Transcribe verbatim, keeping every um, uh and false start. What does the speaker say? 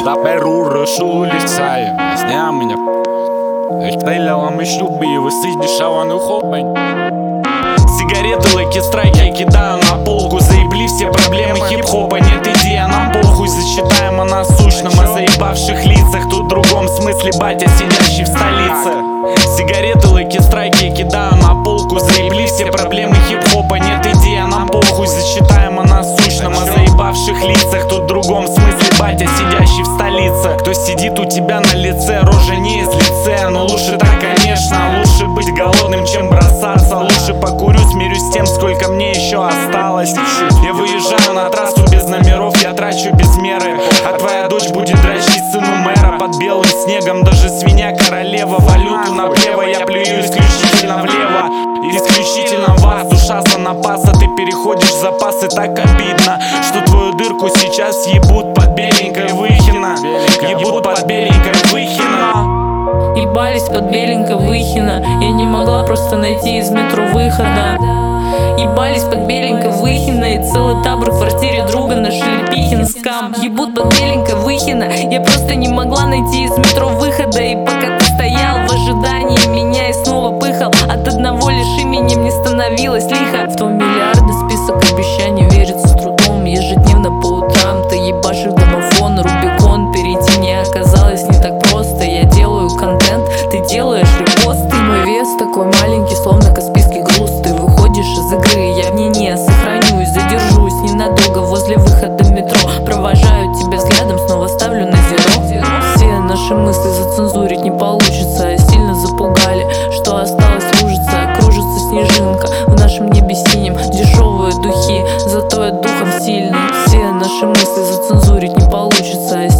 Заберу, рушу ліцею, зня мене. Стрілялом із шлюби і висить дешевану хопань. Сигареты, лайки, страйки я кидаю на полку. Заебли все проблемы хип-хопа, нет идея, нам похуй. Зачитаем о насущном, о заебавших лицах. Тут в другом смысле батя, сидящий в столице. Сигареты, лайки, страйки я кидаю на полку. Заебли все проблемы хип-хопа, нет идея, нам похуй. Зачитаем о насущном, о заебавших лицах. Тут в другом смысле батя, сидящий в столице. Кто сидит у тебя на лице, рожа не из лицея. Но лучше так, конечно, лучше быть голодным, чем бросаться. Лучше покурю, смирюсь с тем, сколько мне еще осталось. Я выезжаю на трассу без номеров, я трачу без меры. А твоя дочь будет дрочить сыну мэра под белым снегом. Даже свинья королева, валюту наплево. Я плюю исключительно влево, исключительно вас. Душа за напас, а ты переходишь запасы. Так обидно, что твою дырку сейчас ебут под беленькой Выхино. Ебут под беленькой Выхино. Ебались под беленькой Выхино. Я не могла просто найти из метро выхода. Ебались под беленькой Выхино. И целый табор в квартире друга на Шелепихинском. Ебут под беленькой Выхино. Я просто не могла найти из метро выхода. И пока ты стоял в ожидании меня и снова пыхал, от одного лишь имени мне становилось лихо. В твой миллиардный список обещаний верится с трудом. Ежедневно по утрам ты ебашишь домофон, Рубикон. Перейти не оказалось не так просто. Я делаю контент, ты делаешь репосты. Мой вес такой маленький, словно каспийский груз. Ты выходишь из игры, я в ней не сохранюсь. Задержусь ненадолго возле выхода в метро. Провожаю тебя взглядом, снова ставлю на зеро. Все наши мысли зацензурить не получится. Сильно запугали, что осталось лужица. Кружится снежинка в нашем небе синем. Дешевые духи, зато я духом сильный. Все наши мысли зацензурить не получится.